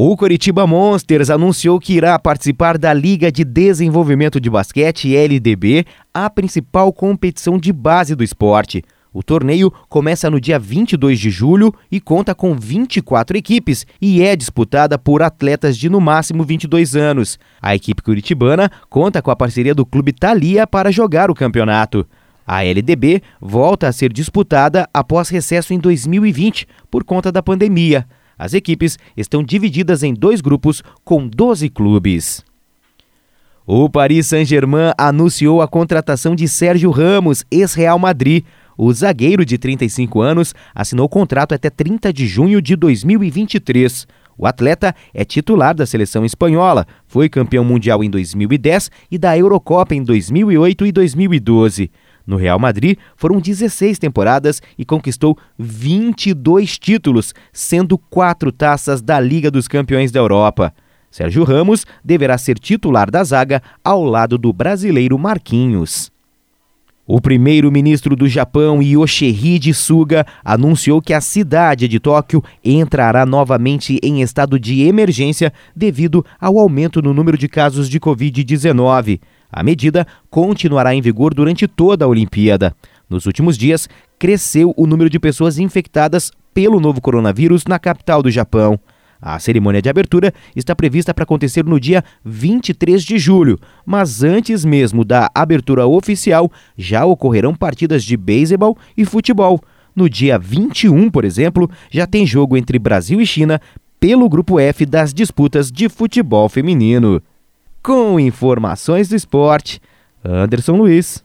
O Coritiba Monsters anunciou que irá participar da Liga de Desenvolvimento de Basquete LDB, a principal competição de base do esporte. O torneio começa no dia 22 de julho e conta com 24 equipes e é disputada por atletas de no máximo 22 anos. A equipe curitibana conta com a parceria do Clube Thalia para jogar o campeonato. A LDB volta a ser disputada após recesso em 2020 por conta da pandemia. As equipes estão divididas em 2 grupos com 12 clubes. O Paris Saint-Germain anunciou a contratação de Sérgio Ramos, ex-Real Madrid. O zagueiro de 35 anos assinou contrato até 30 de junho de 2023. O atleta é titular da seleção espanhola, foi campeão mundial em 2010 e da Eurocopa em 2008 e 2012. No Real Madrid, foram 16 temporadas e conquistou 22 títulos, sendo 4 taças da Liga dos Campeões da Europa. Sérgio Ramos deverá ser titular da zaga ao lado do brasileiro Marquinhos. O primeiro-ministro do Japão, Yoshihide Suga, anunciou que a cidade de Tóquio entrará novamente em estado de emergência devido ao aumento no número de casos de Covid-19. A medida continuará em vigor durante toda a Olimpíada. Nos últimos dias, cresceu o número de pessoas infectadas pelo novo coronavírus na capital do Japão. A cerimônia de abertura está prevista para acontecer no dia 23 de julho, mas antes mesmo da abertura oficial, já ocorrerão partidas de beisebol e futebol. No dia 21, por exemplo, já tem jogo entre Brasil e China pelo Grupo F das disputas de futebol feminino. Com informações do esporte, Anderson Luiz.